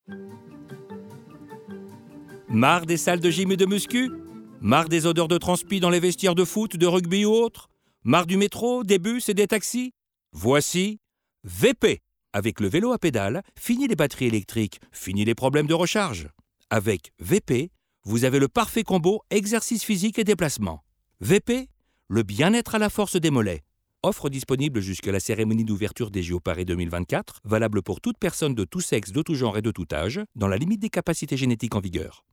Marre des salles de gym et de muscu? Marre des odeurs de transpi dans les vestiaires de foot, de rugby ou autres? Marre du métro, des bus et des taxis? Voici VP. Avec le vélo à pédales, fini les batteries électriques, fini les problèmes de recharge. Avec VP, vous avez le parfait combo exercice physique et déplacement. VP, le bien-être à la force des mollets. Offre disponible jusqu'à la cérémonie d'ouverture des JO Paris 2024, valable pour toute personne de tout sexe, de tout genre et de tout âge, dans la limite des capacités génétiques en vigueur.